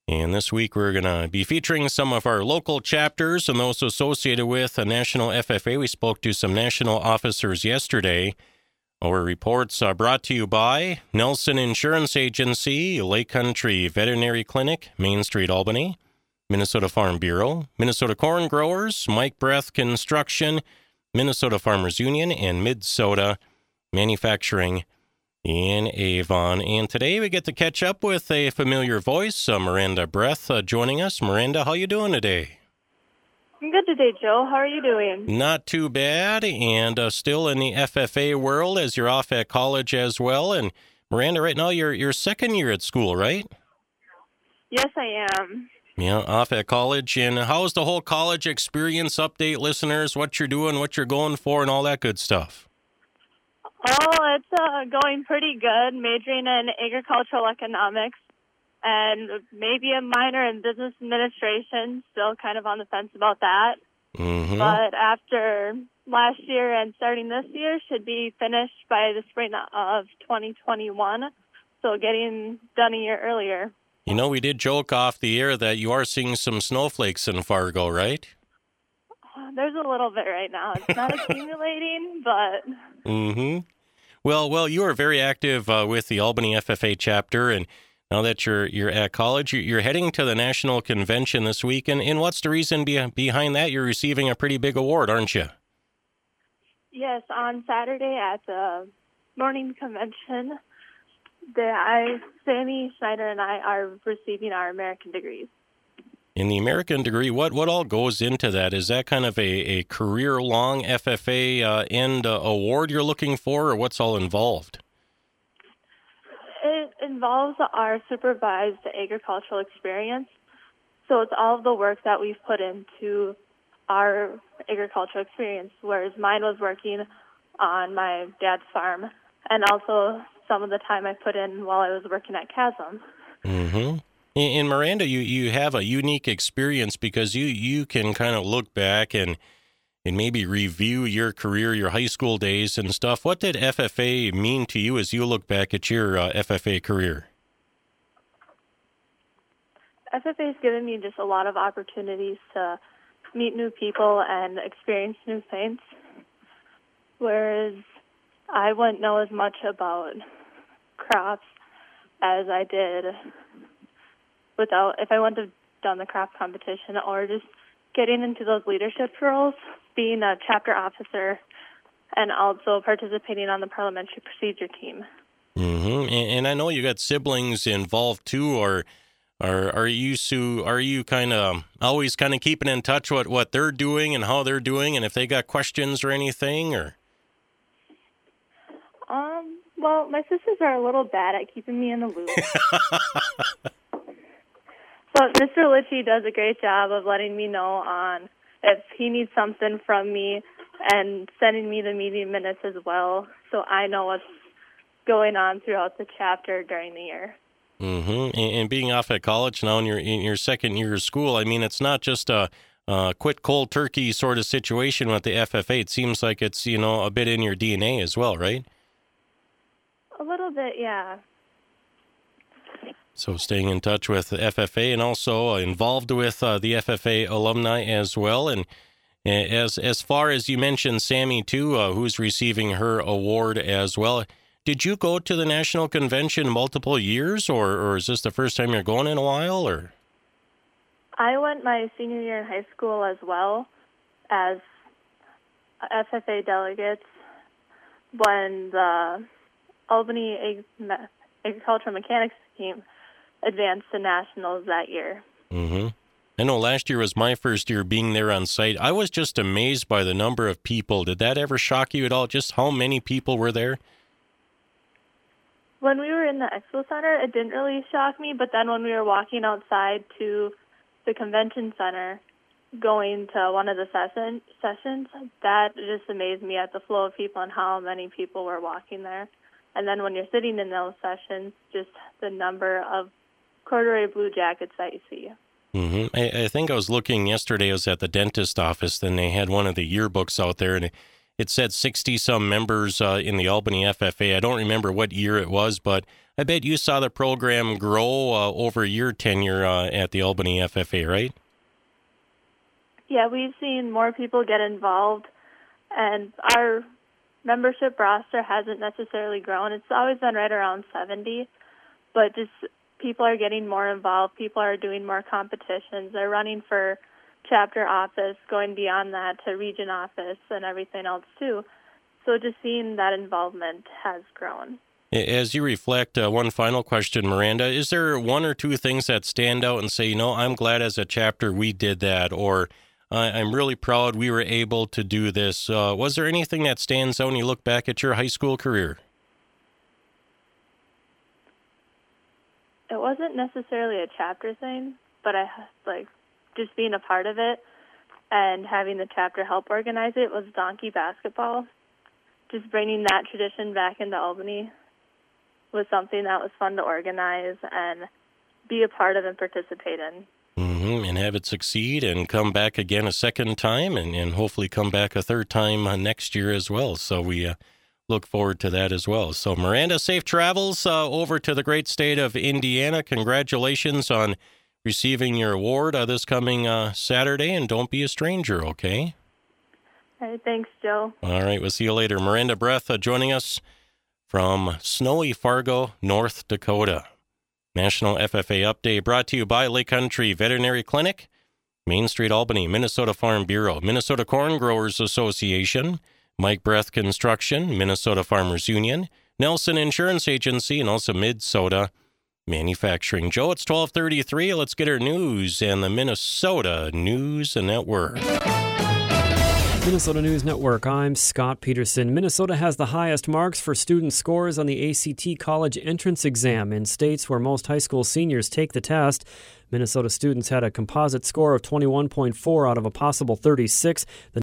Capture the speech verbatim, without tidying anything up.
And this week we're going to be featuring some of our local chapters and those associated with a national F F A. We spoke to some national officers yesterday. Our reports are brought to you by Nelson Insurance Agency, Lake Country Veterinary Clinic, Main Street, Albany, Minnesota Farm Bureau, Minnesota Corn Growers, Mike Breath Construction, Minnesota Farmers Union, and Midsoda Manufacturing in Avon. And today we get to catch up with a familiar voice, uh, Miranda Breath, uh, joining us. Miranda, how you doing today? I'm good today, Joe. How are you doing? Not too bad, and uh, still in the F F A world as you're off at college as well. And Miranda, right now you're you're second year at school, right? Yes, I am. Yeah, off at college. And how's the whole college experience? Update listeners what you're doing, what you're going for, and all that good stuff. Oh, it's uh, going pretty good, majoring in agricultural economics and maybe a minor in business administration, still kind of on the fence about that. Mm-hmm. But after last year and starting this year, should be finished by the spring of twenty twenty-one, so getting done a year earlier. You know, we did joke off the air that you are seeing some snowflakes in Fargo, right? There's a little bit right now. It's not accumulating, but... Mm-hmm. Well, well, you are very active uh, with the Albany F F A chapter, and now that you're you're at college, you're heading to the national convention this week. And, and what's the reason be, behind that? You're receiving a pretty big award, aren't you? Yes, on Saturday at the morning convention, the, I, Sammy Schneider and I are receiving our American degrees. In the American degree, what, what all goes into that? Is that kind of a, a career-long F F A uh, end uh, award you're looking for, or what's all involved? It involves our supervised agricultural experience. So it's all of the work that we've put into our agricultural experience, whereas mine was working on my dad's farm, and also some of the time I put in while I was working at Chasm. Mm-hmm. And Miranda, you, you have a unique experience because you, you can kind of look back and and maybe review your career, your high school days and stuff. What did F F A mean to you as you look back at your uh, F F A career? F F A has given me just a lot of opportunities to meet new people and experience new things, whereas I wouldn't know as much about crops as I did without, if I wouldn't have done the craft competition or just getting into those leadership roles, being a chapter officer, and also participating on the parliamentary procedure team. Mm-hmm. And, and I know you got siblings involved too, or are are you so, are you kind of always kind of keeping in touch with what they're doing and how they're doing, and if they got questions or anything, or? Um. Well, my sisters are a little bad at keeping me in the loop. But Mister Litchie does a great job of letting me know on if he needs something from me and sending me the meeting minutes as well, so I know what's going on throughout the chapter during the year. Mm-hmm. And, and being off at college now in your in your second year of school, I mean, it's not just a, a quit cold turkey sort of situation with the F F A. It seems like it's, you know, a bit in your D N A as well, right? A little bit, yeah. So staying in touch with the F F A and also involved with uh, the F F A alumni as well. And as as far as you mentioned, Sammy, too, uh, who's receiving her award as well. Did you go to the national convention multiple years, or, or is this the first time you're going in a while? Or I went my senior year in high school as well as F F A delegates when the Albany Ag- Agricultural Mechanics team advanced to nationals that year. Mm-hmm. I know last year was my first year being there on site. I was just amazed by the number of people. Did that ever shock you at all, just how many people were there? When we were in the Expo Center, it didn't really shock me, but then when we were walking outside to the convention center, going to one of the session, sessions, that just amazed me at the flow of people and how many people were walking there. And then when you're sitting in those sessions, just the number of corduroy blue jackets that you see. Mm-hmm. I, I think I was looking yesterday, I was at the dentist office, and they had one of the yearbooks out there, and it, it said sixty-some members uh, in the Albany F F A. I don't remember what year it was, but I bet you saw the program grow uh, over your tenure uh, at the Albany F F A, right? Yeah, we've seen more people get involved, and our membership roster hasn't necessarily grown. It's always been right around seventy, but just people are getting more involved. People are doing more competitions. They're running for chapter office, going beyond that to region office and everything else too. So just seeing that involvement has grown. As you reflect, uh, one final question, Miranda, is there one or two things that stand out and say, you know, I'm glad as a chapter we did that, or uh, I'm really proud we were able to do this? Uh, was there anything that stands out when you look back at your high school career? It wasn't necessarily a chapter thing, but I like just being a part of it and having the chapter help organize it was donkey basketball. Just bringing that tradition back into Albany was something that was fun to organize and be a part of and participate in. Mm-hmm. And have it succeed and come back again a second time and, and hopefully come back a third time uh, next year as well. So we uh, look forward to that as well. So Miranda, safe travels uh, over to the great state of Indiana. Congratulations on receiving your award uh, this coming uh, Saturday, and don't be a stranger, okay? All right, thanks, Joe. All right, we'll see you later. Miranda Breath uh, joining us from snowy Fargo, North Dakota. National F F A Update brought to you by Lake Country Veterinary Clinic, Main Street, Albany, Minnesota Farm Bureau, Minnesota Corn Growers Association, Mike Breath Construction, Minnesota Farmers Union, Nelson Insurance Agency, and also Mid-Soda Manufacturing. Joe, it's twelve thirty-three. Let's get our news and the Minnesota News Network. Minnesota News Network, I'm Scott Peterson. Minnesota has the highest marks for student scores on the A C T college entrance exam in states where most high school seniors take the test. Minnesota students had a composite score of twenty-one point four out of a possible thirty-six. The